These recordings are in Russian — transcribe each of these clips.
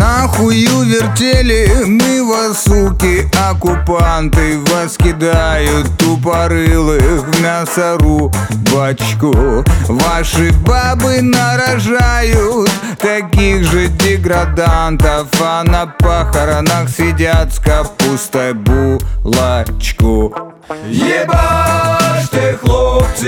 Нахую вертели мы вас, суки, оккупанты. Вас кидают тупорылых в мясорубочку. Ваши бабы нарожают таких же деградантов, а на похоронах сидят с капустой булочку. Ебашьте, хлопцы,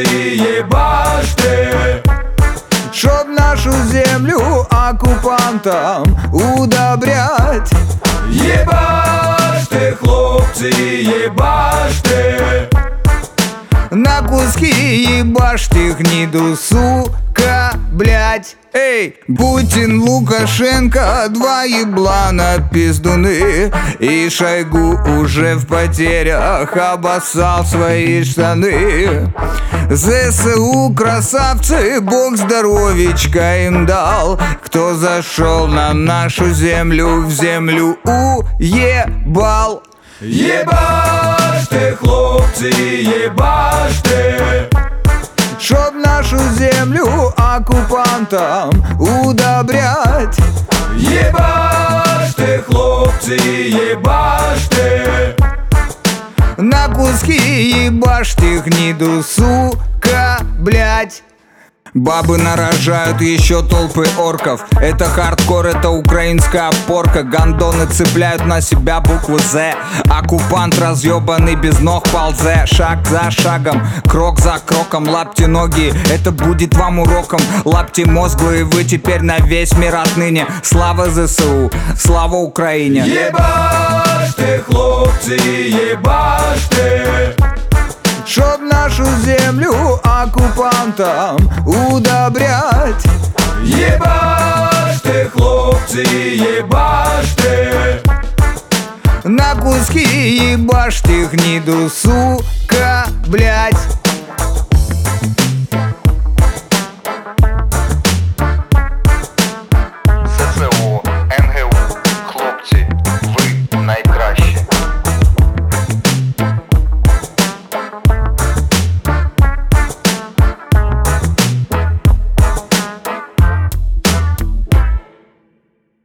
ебашьте, чтоб нашу землю оккупантам удобрять. Ебашьте, хлопцы, ебашьте, на куски ебашьте гниду, сука, блять. Эй, Путин, Лукашенко, два еблана пиздуны. И Шойгу уже в потерях обоссал свои штаны. ЗСУ красавцы, бог здоровичка им дал. Кто зашел на нашу землю, в землю уебал. Ебашьте, хлопцы, ебашьте, чтоб нашу землю оккупантам удобрять. Ебашьте, хлопцы, ебашьте, на куски ебашьте гниду, сука, блять. Бабы нарожают еще толпы орков. Это хардкор, это украинская порка. Гандоны цепляют на себя букву З. Оккупант разъебанный без ног ползе. Шаг за шагом, крок за кроком. Лапте ноги, это будет вам уроком. Лапте мозглы, вы теперь на весь мир отныне. Слава ЗСУ, слава Украине. Ебашьте, хлопцы, ебашьте, чтоб нашу землю оккупантам удобрять. Ебашьте, хлопцы, ебашьте, на куски ебашьте гниду, сука, блять.